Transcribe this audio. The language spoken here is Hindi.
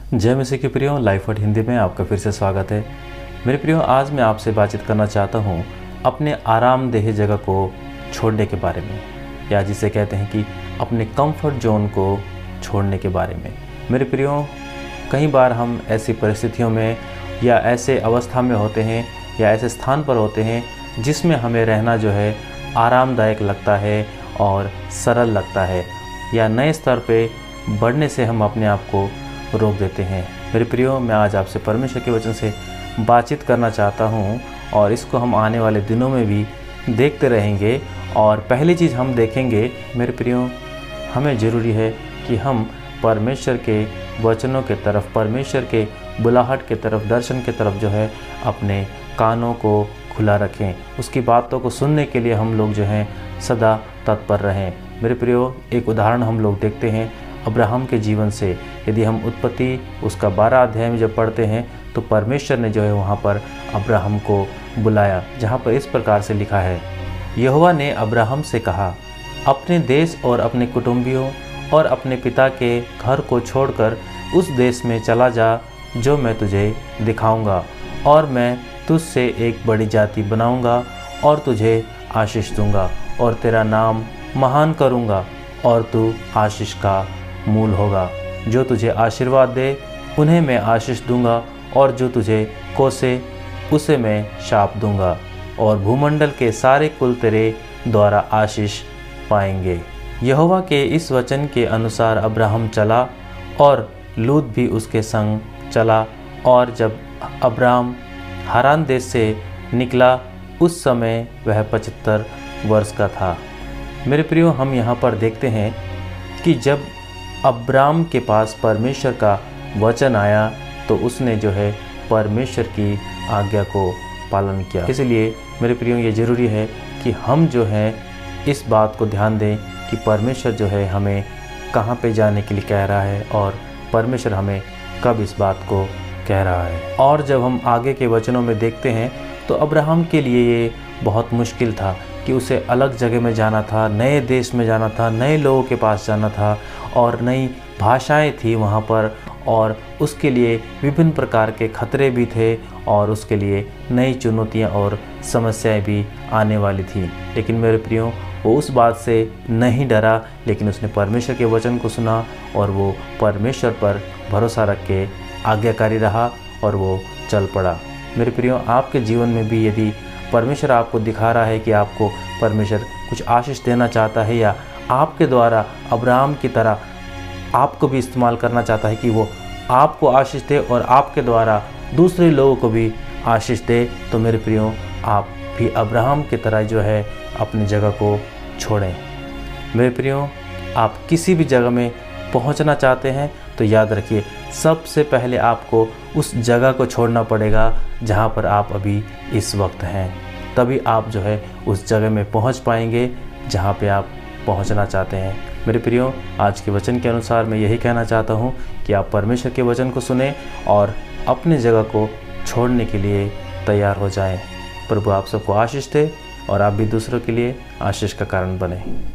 जय मसीह के प्रियो, लाइफ वर्ड हिंदी में आपका फिर से स्वागत है। मेरे प्रियो, आज मैं आपसे बातचीत करना चाहता हूँ अपने आरामदेह जगह को छोड़ने के बारे में, या जिसे कहते हैं कि अपने कंफर्ट जोन को छोड़ने के बारे में। मेरे प्रियो, कई बार हम ऐसी परिस्थितियों में या ऐसे अवस्था में होते हैं या ऐसे स्थान पर होते हैं जिसमें हमें रहना जो है आरामदायक लगता है और सरल लगता है, या नए स्तर पे बढ़ने से हम अपने आप को रोक देते हैं। मेरे प्रियो, मैं आज आपसे परमेश्वर के वचन से बातचीत करना चाहता हूँ और इसको हम आने वाले दिनों में भी देखते रहेंगे। और पहली चीज़ हम देखेंगे मेरे प्रियो, हमें ज़रूरी है कि हम परमेश्वर के वचनों के तरफ, परमेश्वर के बुलाहट के तरफ, दर्शन के तरफ जो है अपने कानों को खुला रखें। उसकी बातों को सुनने के लिए हम लोग जो हैं सदा तत्पर रहें। मेरे प्रियो, एक उदाहरण हम लोग देखते हैं अब्राहम के जीवन से। यदि हम उत्पत्ति उसका 12 अध्याय में जब पढ़ते हैं तो परमेश्वर ने जो है वहाँ पर अब्राहम को बुलाया, जहाँ पर इस प्रकार से लिखा है, यहोवा ने अब्राहम से कहा, अपने देश और अपने कुटुंबियों और अपने पिता के घर को छोड़कर उस देश में चला जा जो मैं तुझे दिखाऊंगा, और मैं तुझसे एक बड़ी जाति बनाऊंगा और तुझे आशीष दूंगा और तेरा नाम महान करूंगा और तू आशीष का मूल होगा। जो तुझे आशीर्वाद दे उन्हें मैं आशीष दूंगा, और जो तुझे कोसे उसे मैं शाप दूंगा, और भूमंडल के सारे कुल तेरे द्वारा आशीष पाएंगे। यहोवा के इस वचन के अनुसार अब्राहम चला और लूत भी उसके संग चला। और जब अब्राहम हारान देश से निकला उस समय वह 75 वर्ष का था। मेरे प्रियो, हम यहाँ पर देखते हैं कि जब अब्राम के पास परमेश्वर का वचन आया तो उसने जो है परमेश्वर की आज्ञा को पालन किया। इसलिए मेरे प्रियो, ये ज़रूरी है कि हम जो है इस बात को ध्यान दें कि परमेश्वर जो है हमें कहाँ पे जाने के लिए कह रहा है और परमेश्वर हमें कब इस बात को कह रहा है। और जब हम आगे के वचनों में देखते हैं तो अब्राहम के लिए ये बहुत मुश्किल था कि उसे अलग जगह में जाना था, नए देश में जाना था, नए लोगों के पास जाना था, और नई भाषाएं थी वहाँ पर, और उसके लिए विभिन्न प्रकार के खतरे भी थे, और उसके लिए नई चुनौतियाँ और समस्याएं भी आने वाली थी। लेकिन मेरे प्रियो, वो उस बात से नहीं डरा, लेकिन उसने परमेश्वर के वचन को सुना और वो परमेश्वर पर भरोसा रख के आज्ञाकारी रहा और वो चल पड़ा। मेरे प्रियो, आपके जीवन में भी यदि परमेश्वर आपको दिखा रहा है कि आपको परमेश्वर कुछ आशीष देना चाहता है, या आपके द्वारा अब्राहम की तरह आपको भी इस्तेमाल करना चाहता है कि वो आपको आशीष दे और आपके द्वारा दूसरे लोगों को भी आशीष दे, तो मेरे प्रियो, आप भी अब्राहम की तरह जो है अपनी जगह को छोड़ें। मेरे प्रियो, आप किसी भी जगह में पहुंचना चाहते हैं तो याद रखिए, सबसे पहले आपको उस जगह को छोड़ना पड़ेगा जहां पर आप अभी इस वक्त हैं। तभी आप जो है उस जगह में पहुंच पाएंगे जहां पे आप पहुंचना चाहते हैं। मेरे प्रियो, आज के वचन के अनुसार मैं यही कहना चाहता हूं कि आप परमेश्वर के वचन को सुने और अपनी जगह को छोड़ने के लिए तैयार हो जाएं। प्रभु आप सबको आशीष दे और आप भी दूसरों के लिए आशीष का कारण बने।